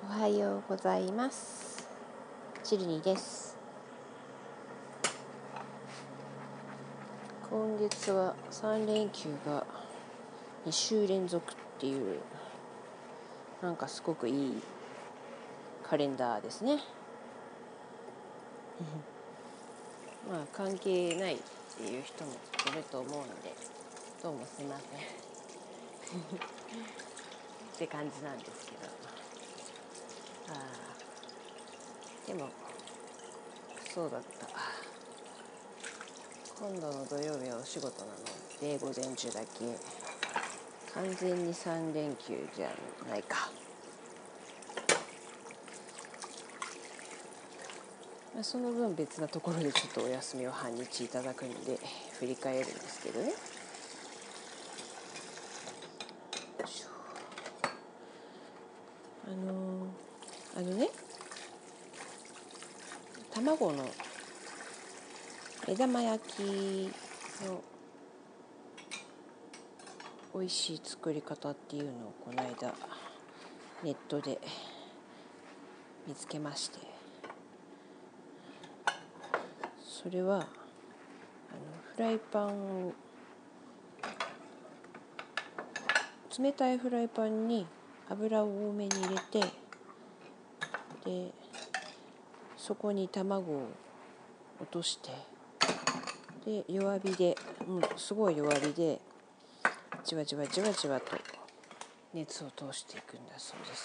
おはようございます。チルニーです。今月は3連休が2週連続っていう、なんかすごくいいカレンダーですね。まあ関係ないっていう人もいると思うんで、どうもすいませんって感じなんですけど、でもそうだった。今度の土曜日はお仕事なので午前中だけ、完全に3連休じゃないか。その分別なところでちょっとお休みを半日いただくんで振り返るんですけどね。卵の目玉焼きの美味しい作り方っていうのをこの間ネットで見つけまして、それはフライパンを冷たいフライパンに油を多めに入れて、でそこに卵を落として、で弱火で、すごい弱火でじわじわじわじわと熱を通していくんだそうです。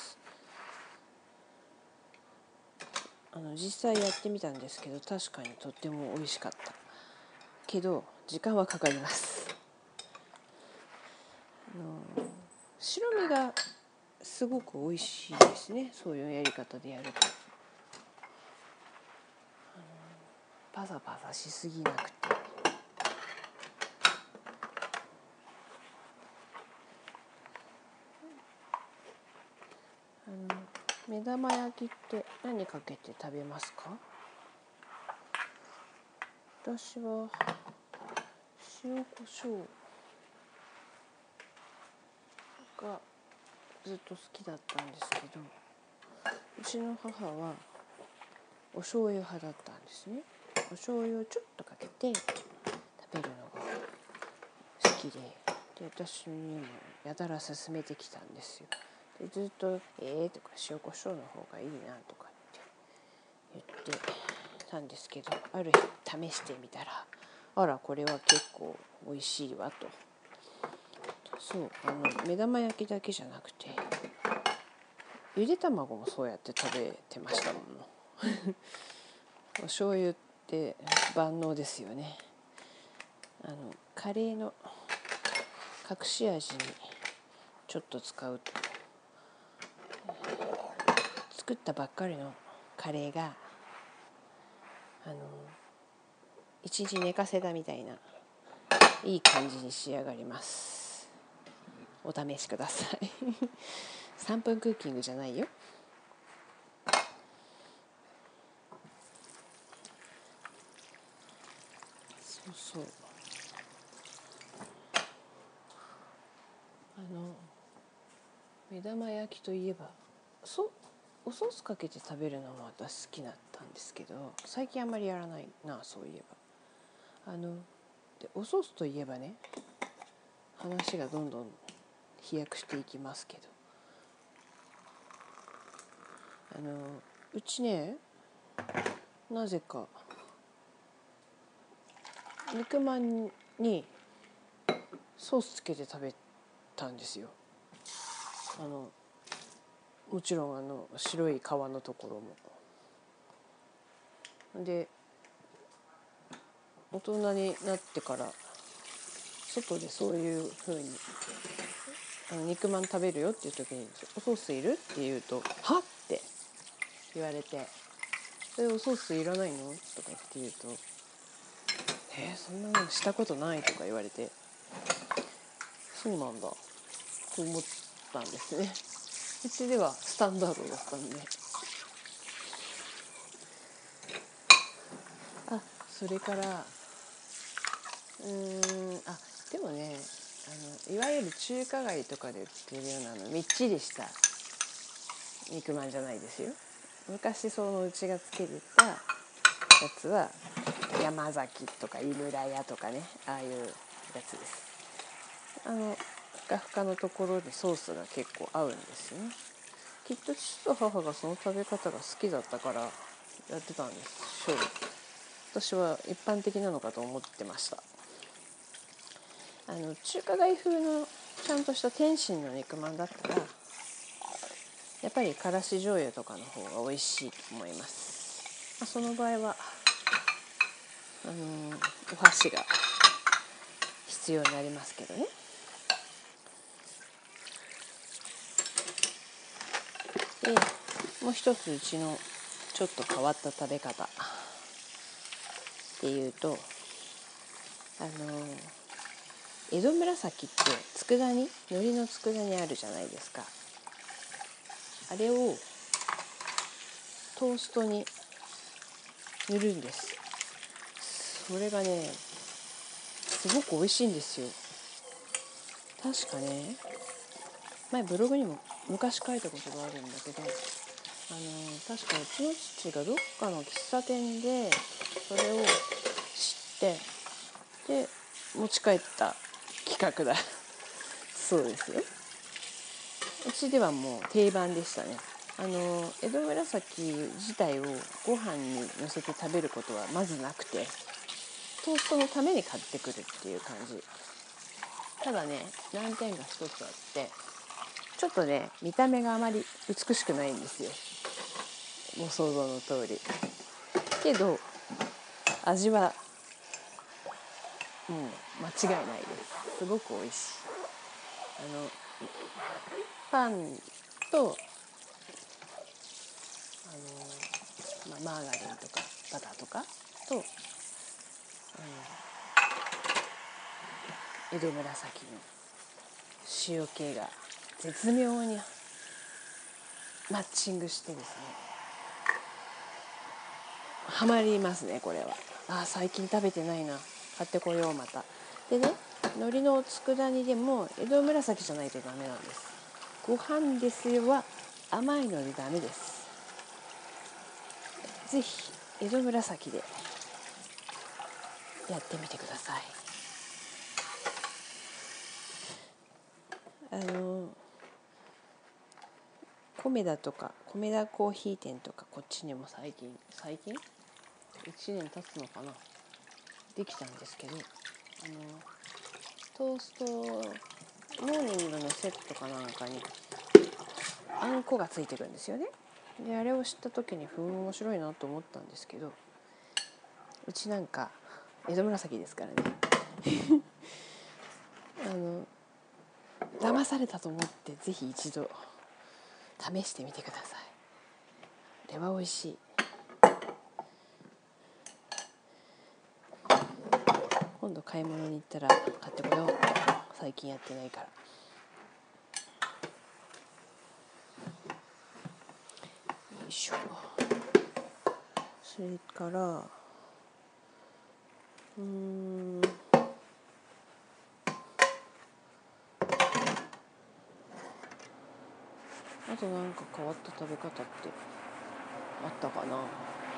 実際やってみたんですけど、確かにとっても美味しかったけど時間はかかります。白身がすごく美味しいですね、そういうやり方でやると。パサパサしすぎなくて、目玉焼きって何かけて食べますか？私は塩コショウがずっと好きだったんですけど、うちの母はお醤油派だったんですね。お醤油をちょっとかけて食べるのが好きで、私にもやたら勧めてきたんですよ。でずっととか塩コショウの方がいいなとかって言ってたんですけど、ある日試してみたら、あらこれは結構美味しいわと。そう目玉焼きだけじゃなくてゆで卵もそうやって食べてましたもんお醤油って万能ですよね。カレーの隠し味にちょっと使うと、作ったばっかりのカレーが一日寝かせたみたいないい感じに仕上がります。お試しください3分クッキングじゃないよ。そう目玉焼きといえばおソースかけて食べるのも私好きだったんですけど、最近あんまりやらないな、そういえば。でおソースといえばね、話がどんどん飛躍していきますけど、うちね、なぜか肉まんにソースつけて食べたんですよ。もちろん白い皮のところも。で大人になってから外でそういう風に肉まん食べるよっていう時におソースいるって言うと、はって言われて、おソースいらないのとかって言うと、そんなのしたことないとか言われて、そうなんだと思ったんですね。うちではスタンダードだったんで。それからでもね、いわゆる中華街とかで売ってるようなみっちりした肉まんじゃないですよ。昔そのうちがつけてたやつは山崎とか井村屋とかね、ああいうやつです。ふかふかのところでソースが結構合うんですよね。きっと父と母がその食べ方が好きだったからやってたんでしょう。私は一般的なのかと思ってました。中華街風のちゃんとした天津の肉まんだったらやっぱりからし醤油とかの方が美味しいと思います。その場合はお箸が必要になりますけどね。でもう一つうちのちょっと変わった食べ方っていうと江戸紫って佃煮、海苔の佃煮あるじゃないですか。あれをトーストに塗るんです。それがねすごく美味しいんですよ。確かね前ブログにも昔書いたことがあるんだけど確かうちの父がどっかの喫茶店でそれを知ってで持ち帰った企画だそうですよ。うちではもう定番でしたね。江戸紫自体をご飯にのせて食べることはまずなくて、トーストのために買ってくるっていう感じ。ただね難点が一つあって、ちょっとね見た目があまり美しくないんですよ。ご想像の通り。けど味はもう間違いないです。すごく美味しい。パンとマーガリンとかバターとかと江戸紫の塩気が絶妙にマッチングしてですね、ハマりますねこれは。最近食べてないな、買ってこようまた。でね、海苔の佃煮でも江戸紫じゃないとダメなんです。ご飯ですよは甘いのでダメです。ぜひ江戸紫でやってみてください。コメダとかコメダコーヒー店とかこっちにも最近1年経つのかな、できたんですけど、トーストモーニングのセットかなんかにあんこがついてくるんですよね。であれを知った時に面白いなと思ったんですけど、うちなんか江戸紫ですからね騙されたと思ってぜひ一度試してみてください。あれは美味しい。今度買い物に行ったら買ってこよう。最近やってないから。よいしょ。それからあとなんか変わった食べ方ってあったかな。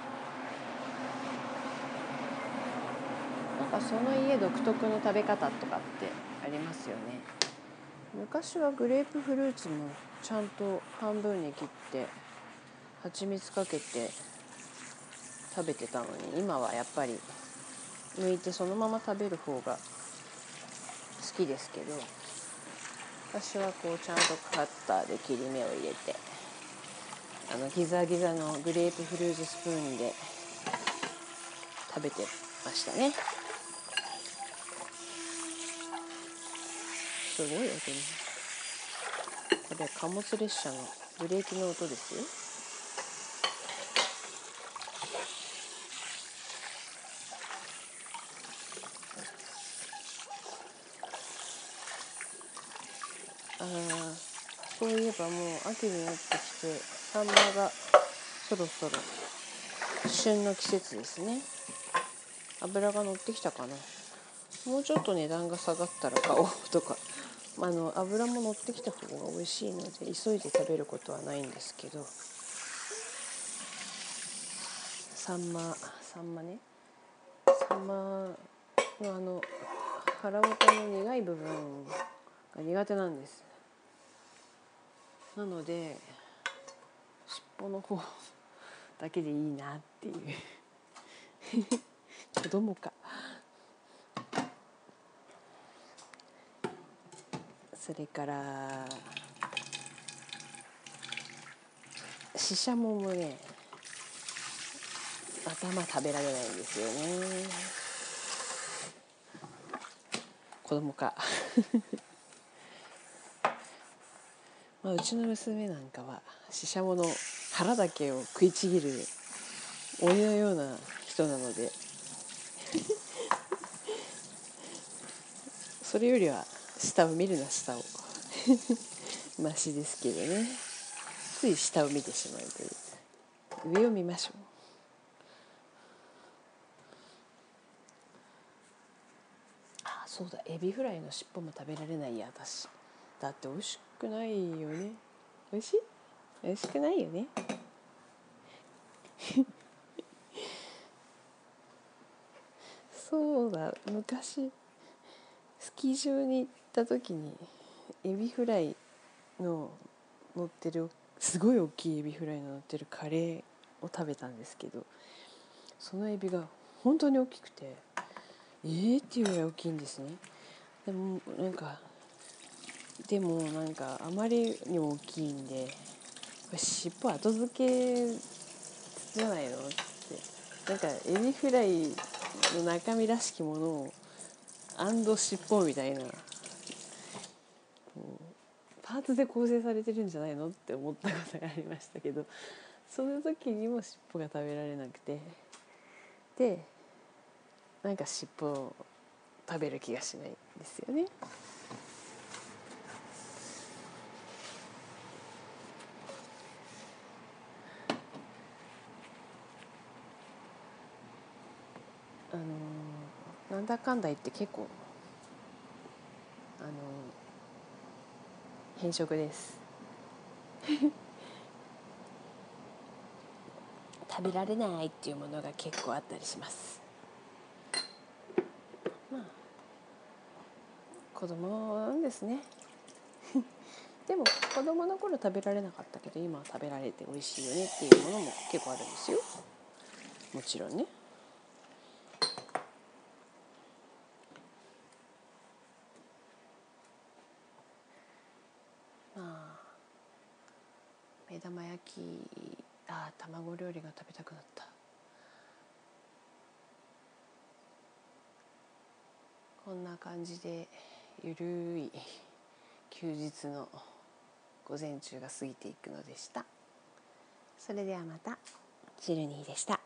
なんかその家独特の食べ方とかってありますよね。昔はグレープフルーツもちゃんと半分に切って蜂蜜かけて食べてたのに、今はやっぱり剥いてそのまま食べる方が好きですけど、私はこうちゃんとカッターで切り目を入れてギザギザのグレープフルーツスプーンで食べてましたね。すごい音ね。これ貨物列車のブレーキの音ですよ。そういえばもう秋になってきてサンマがそろそろ旬の季節ですね。脂が乗ってきたかな。もうちょっと値段が下がったら買おうとか油も乗ってきた方が美味しいので急いで食べることはないんですけど、サンマね、サンマの腹元の苦い部分が苦手なんです。なので尻尾の方だけでいいなっていう子供か。それからシシャモもね、頭食べられないんですよね。子供かうちの娘なんかはシシャモの腹だけを食いちぎる鬼のような人なのでそれよりは下を見るな、下をマシですけどね。つい下を見てしまうという、上を見ましょう。そうだ、エビフライの尻尾も食べられないや私。だって美味しくないよね。美味しい？美味しくないよね。そうだ、昔スキー場に行った時にエビフライの乗ってる、すごい大きいエビフライの乗ってるカレーを食べたんですけど、そのエビが本当に大きくてっていうぐらい大きいんですね。でもなんかあまりにも大きいんで、これ尻尾後付けじゃないのって、なんかエビフライの中身らしきものを尻尾みたいなパーツで構成されてるんじゃないのって思ったことがありましたけど、その時にも尻尾が食べられなくて、でなんか尻尾を食べる気がしないんですよね。なんだかんだ言って結構偏食です食べられないっていうものが結構あったりします。子供なんですねでも子供の頃食べられなかったけど今は食べられて美味しいよねっていうものも結構あるんですよ、もちろんね。目玉焼き、卵料理が食べたくなった。こんな感じでゆるい休日の午前中が過ぎていくのでした。それではまた。シルニーでした。